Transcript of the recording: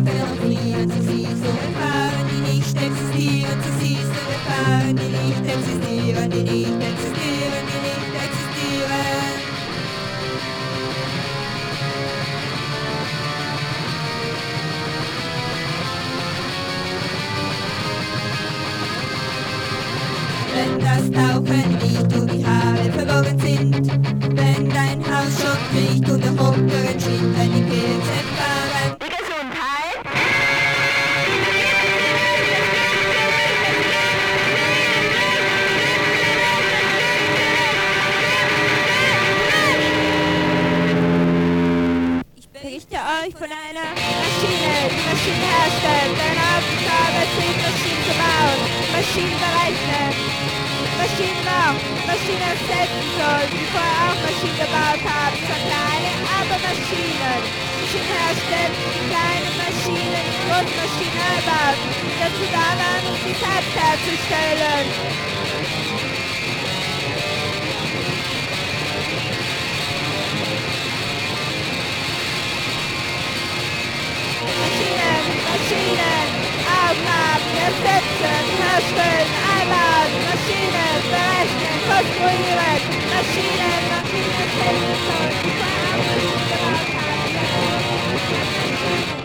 frieren, zu siehst du Gefahren, die nicht existieren, zu siehst du Gefahren, die nicht existieren, die nicht existieren, die nicht existieren. Wenn das Tauchen riecht und die Haare verborgen sind, wenn dein Haus schon riecht und der Hunger schwindet, wenn die Pilze fahren. Die Gesundheit! Ich berichte euch von einer Maschine, die Maschinen herstellt, deren Aufgabe es ist, Maschinen zu bauen, Maschinen berechnen, Maschinen macht, Maschinen ersetzen soll, die vorher auch Maschinen gebaut haben, zwar kleine, aber Maschinen. Maschinen herstellen, die kleinen Maschinen, die großen Maschinen einbauen, die dazu da waren, um sie selbst herzustellen. Maschinen, Aufgaben, ersetzen, herstellen, einbauen, Maschinen, berechnen, konstruieren, Maschinen, Maschinen ersetzen sollen, die vorher auch Maschinen gebaut haben.